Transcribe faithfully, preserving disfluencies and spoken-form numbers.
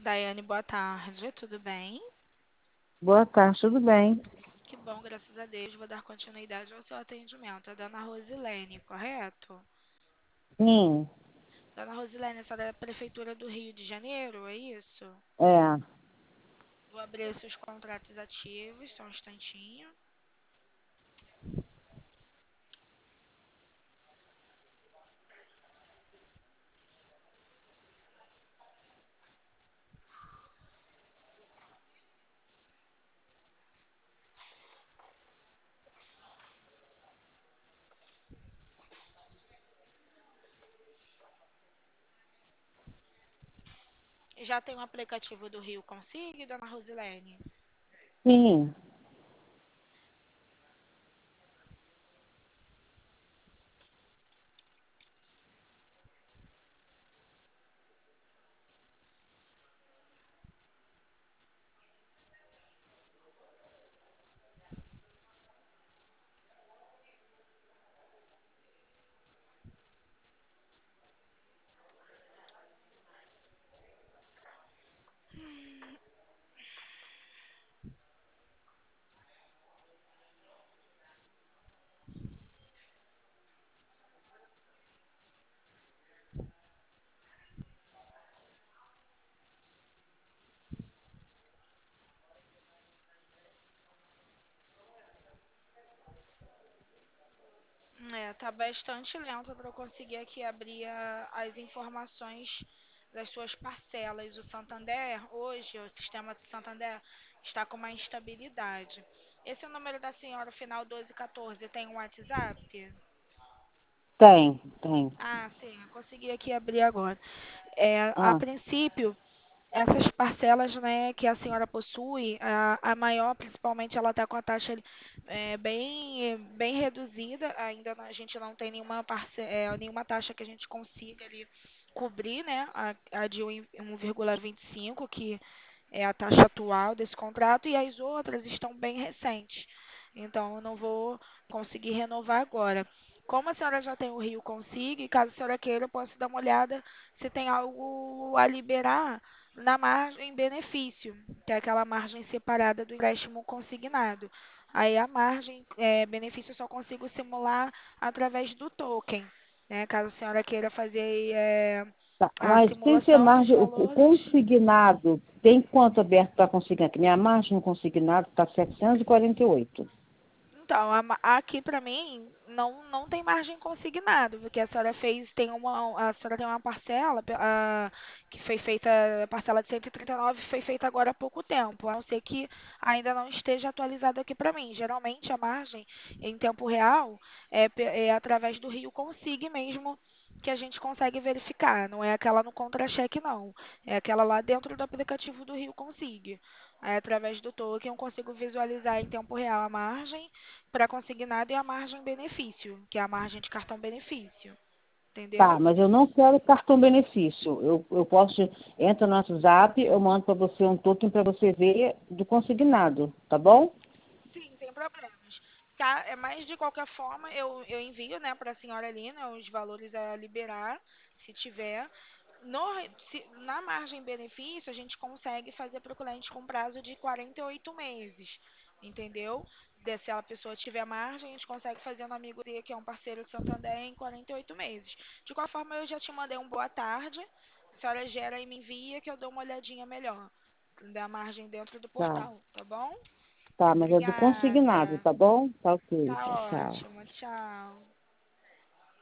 Daiane, boa tarde, tudo bem? Boa tarde, tudo bem? Que bom, graças a Deus. Vou dar continuidade ao seu atendimento. A dona Rosilene, correto? Sim, Dona Rosilene, essa é da Prefeitura do Rio de Janeiro, é isso? é. Vou abrir os seus contratos ativos, só um instantinho. Já tem o aplicativo do Rio Consigne, dona Rosilene? Sim, É, tá bastante lento para eu conseguir aqui abrir a- as informações das suas parcelas. O Santander, hoje, o sistema do Santander está com uma instabilidade. Esse é o número da senhora, final doze quatorze, tem um WhatsApp? tem, tem. Ah, sim, eu consegui aqui abrir agora. É, a Ah, princípio, essas parcelas, né, que a senhora possui, a, a maior, principalmente, ela está com a taxa é, bem, bem reduzida. Ainda não- a gente não tem nenhuma, parce, é, nenhuma taxa que a gente consiga ali cobrir, né, a, a de um um vírgula vinte e cinco, que é a taxa atual desse contrato, e as outras estão bem recentes. Então, eu não vou conseguir renovar agora. Como a senhora já tem o Rio Consigne, caso a senhora queira, eu posso dar uma olhada se tem algo a liberar na margem benefício, que é aquela margem separada do empréstimo consignado. Aí a margem é, benefício eu só consigo simular através do token, né? Caso a senhora queira fazer é, tá. a Mas sem ser simulação dos margem, o, o valores. consignado, tem quanto aberto para consignado? Que minha margem no consignado está setecentos e quarenta e oito. Então, a ma- aqui para mim não, não tem margem consignado, porque a senhora fez, tem uma, a senhora tem uma parcela pe- a, que foi feita, a parcela de cento e trinta e nove foi feita agora há pouco tempo, a não ser que ainda não esteja atualizado aqui para mim. Geralmente a margem em tempo real é, pe- é através do Rio Consigne mesmo que a gente consegue verificar, não é aquela no contra-cheque não, é aquela lá dentro do aplicativo do Rio Consigne. Aí, através do token, eu consigo visualizar em tempo real a margem para consignado e a margem benefício, que é a margem de cartão benefício, Tá, entendeu? mas eu não quero cartão benefício. Eu, eu posso, entra no WhatsApp, eu mando para você um token para você ver do consignado, tá bom? Sim, sem problemas. Tá, é, mas de qualquer forma eu, eu envio, né, para a senhora ali, né, os valores a liberar, se tiver. No, se- na margem benefício, a gente consegue fazer para o cliente com prazo de quarenta e oito meses, entendeu? De- se a pessoa tiver margem, a gente consegue fazer no Amigo D, que é um parceiro do Santander, em quarenta e oito meses. De qualquer forma, eu já te mandei um boa tarde. A senhora gera e me envia que eu dou uma olhadinha melhor da margem dentro do Tá, portal, tá bom? tá, mas é do consignado, Obrigada. tá bom? Tá ok, tchau, Tá tchau. ótimo. Tchau.